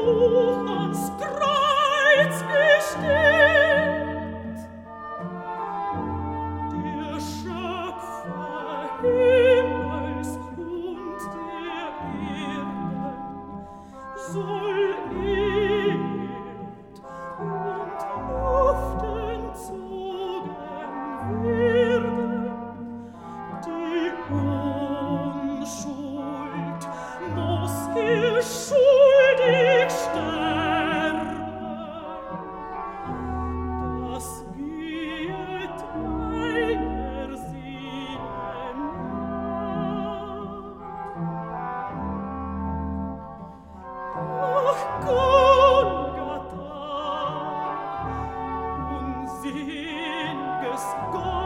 hoch ans Kreuz gestellt. Der Schöpfer Himmels und der Erde soll Erd und Luft entzogen werden. Die Unschuld muss schuldig sterben. Das gehet einer Seele nach. Ach, Golgatha, unsel'ges Golgatha,